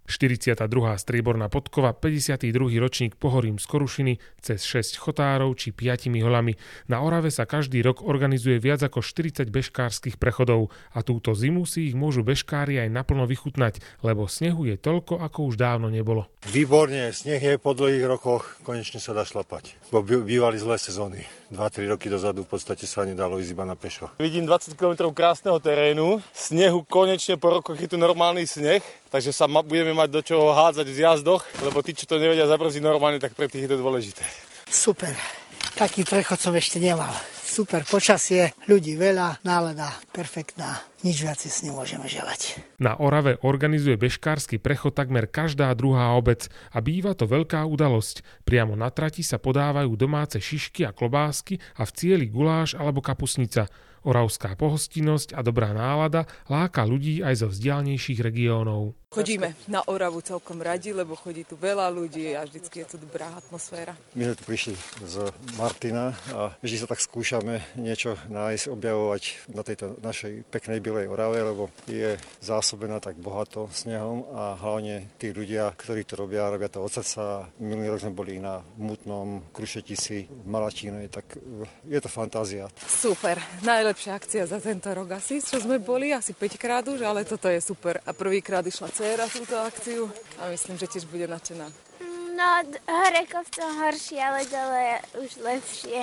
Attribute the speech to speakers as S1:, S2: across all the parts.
S1: 42. strieborná podkova, 52. ročník Pohorím z Korušiny cez 6 chotárov či 5 holami. Na Orave sa každý rok organizuje viac ako 40 bežkárskych prechodov a túto zimu si ich môžu bežkári aj naplno vychutnať, lebo snehu je toľko, ako už dávno nebolo.
S2: Výborne, sneh je po dlhých rokoch, konečne sa dá šlapať, bo bývali zlé sezóny. 2-3 roky dozadu v podstate sa nedalo ísť iba na pešo.
S3: Vidím 20 km krásneho terénu, snehu konečne po rokoch je tu normálny sneh, takže sa budeme mať do čoho hádzať v zjazdoch, lebo tí, čo to nevedia zabrzdiť normálne, tak pre tých je to dôležité.
S4: Super, taký prechod som ešte nemal. Super počasie, ľudí veľa, nálada perfektná. Nič viac si nemôžeme želať.
S1: Na Orave organizuje bežkársky prechod takmer každá druhá obec a býva to veľká udalosť. Priamo na trati sa podávajú domáce šišky a klobásky a v cieli guláš alebo kapusnica. Oravská pohostinnosť a dobrá nálada láka ľudí aj zo vzdialnejších regiónov.
S5: Chodíme na Oravu celkom radi, lebo chodí tu veľa ľudí a vždycky je tu dobrá atmosféra.
S2: My sme tu prišli z Martina a vždy sa tak skúšame niečo nájsť, objavovať na tejto našej peknej Bielej Orave, lebo je zásobená tak bohato snehom a hlavne tí ľudia, ktorí to robia to od srdca. Minulý rok sme boli na Mutnom, Krušetici, v Malačíne, tak je to fantázia.
S5: Super, najlepšia akcia za tento rok asi, čo sme boli, asi 5 krát už, ale toto je super. A prvýkrát išla dcéra túto akciu a myslím, že tiež bude nadšená.
S6: No, hore kopcom horšie, ale dole už lepšie.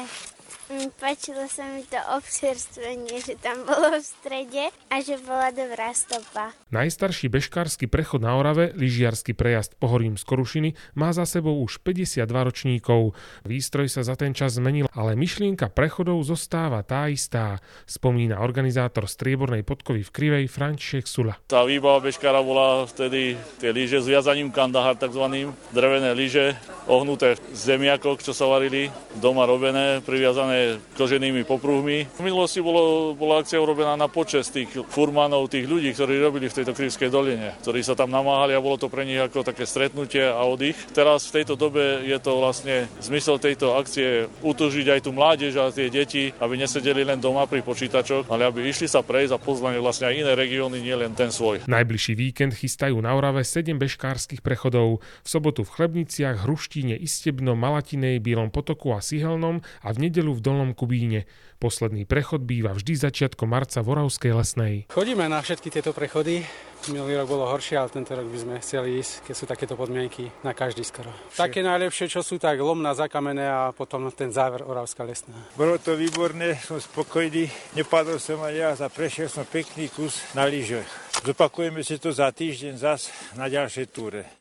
S6: Páčilo sa mi to občerstvenie, že tam bolo v strede a že bola dobrá stopa.
S1: Najstarší bežkársky prechod na Orave, lyžiarsky prejazd Pohorím z Korušiny, má za sebou už 52 ročníkov. Výstroj sa za ten čas zmenil, ale myšlienka prechodov zostáva tá istá, spomína organizátor striebornej podkovy v Krivej František Sula.
S7: Tá výbava bežkára bola vtedy tie lyže s viazaním kandahár, takzvaným drevené lyže, ohnuté z zemiakov, čo sa varili, doma robené, priviazané koženými popruhmi. V minulosti bola akcia urobená na počesť tých furmanov, tých ľudí, ktorí robili v tejto Krivskej doline, ktorí sa tam namáhali a bolo to pre nich ako také stretnutie a oddych. Teraz v tejto dobe je to vlastne zmysel tejto akcie utužiť aj tú mládež a tie deti, aby nesedeli len doma pri počítačoch, ale aby išli sa prejsť a poznali vlastne aj iné regióny, nie len ten svoj.
S1: Najbližší víkend chystajú na Orave 7 bežkárskych prechodov. V sobotu v Chlebniciach, Hruštíne, Istebnom, Malatinej, Bielom Potoku a Sihelnom a v nedeľu v Dolnom Kubíne. Posledný prechod býva vždy začiatkom marca v Oravskej Lesnej.
S8: Chodíme na všetky tieto prechody. Minulý rok bolo horšie, ale tento rok by sme chceli ísť, keď sú takéto podmienky, na každý skoro. Také najlepšie, čo sú tak Lomná, Zakamené a potom ten záver Oravská Lesná.
S9: Bolo to výborné, som spokojný. Nepadol som aj ja a prešiel som pekný kus na lyžoch. Zopakujeme si to za týždeň zas na ďalšej túre.